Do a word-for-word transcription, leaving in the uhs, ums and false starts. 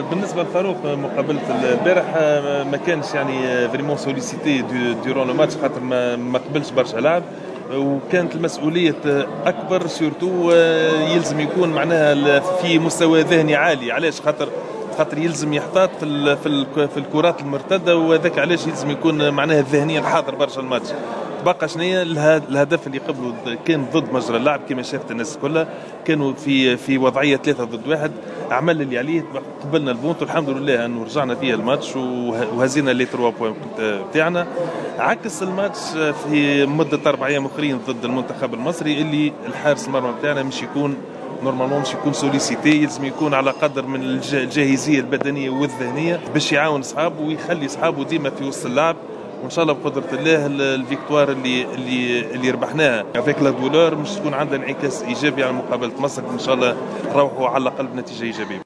بالنسبه لفاروق مقابله البارح ما كانش يعني فريمون سوليسيتي دورون لو ماتش خاطر ما ما قبلش برشا لعب، وكانت المسؤوليه اكبر سورتو يلزم يكون معناها في مستوى ذهني عالي. علاش؟ خاطر خاطر يلزم يحتاط في في الكرات المرتده، وهذاك علاش يلزم يكون معناها ذهنيا حاضر برشا الماتش. بقى شنيا الهدف اللي قبله كان ضد مجرى اللعب كما شافت الناس كلها، كانوا في في وضعيه ثلاثه ضد واحد، عمل اللي عليه، قبلنا البونت والحمد لله انه رجعنا فيها الماتش وهزينا لي ثلاثة بوينت بتاعنا. عكس الماتش في مده اربع ايام اخرين ضد المنتخب المصري اللي الحارس المرمى بتاعنا مش يكون نورمالمون مش يكون سوليسيتي، يلزم يكون على قدر من الجاهزيه البدنيه والذهنيه باش يعاون اصحابه ويخلي اصحابه ديما في وسط اللعب. وان شاء الله بقدره الله الفيكتوار اللي اللي اللي ربحناها افيك لا دولور مش تكون عندها انعكاس ايجابي على مقابله مصر. ان شاء الله نروحوا على الاقل بنتيجه ايجابيه.